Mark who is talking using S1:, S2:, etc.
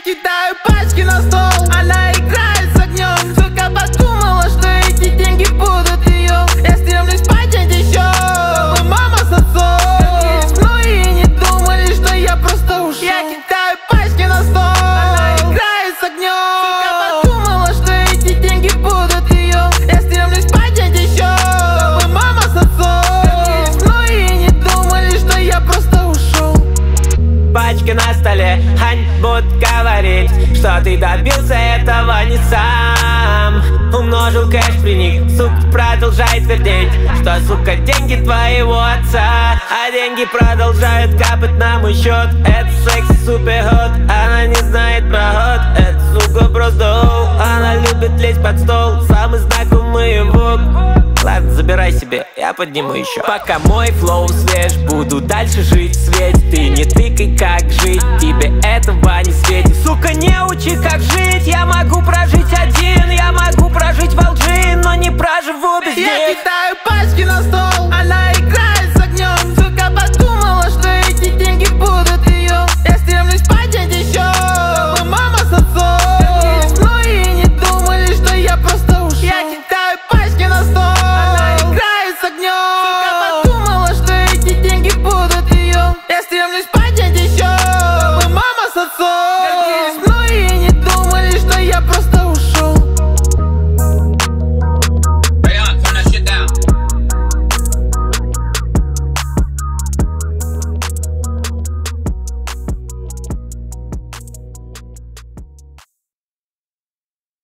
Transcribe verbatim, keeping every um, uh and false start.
S1: кидаю пачки на стол, она играет с огнем. Сука подумала, что эти деньги будут ее. Я стремлюсь поднять еще, чтобы мама с отцом. Ну и не думали, что я просто ушел. Я кидаю пачки на стол, она играет с огнем. Сука подумала, что эти деньги будут ее. Я стремлюсь поднять еще, чтобы мама с отцом. Ну и не думали, что я просто ушел.
S2: Пачка на столе, Ань будут говорить, что ты добился этого не сам. Умножил кэш, приник, сука продолжает твердить, что, сука, деньги твоего отца. А деньги продолжают капать на мой счет. Это секси супер хот, она не знает про ход. Это, сука, просто оу, она любит лезть под стол. Самый знакомый его. Ладно, забирай себе, я подниму еще. Пока мой флоу свеж, буду дальше жить в свете. Ты не тыкай, как жить, тебе этого не светит. Сука, не учи, как жить, я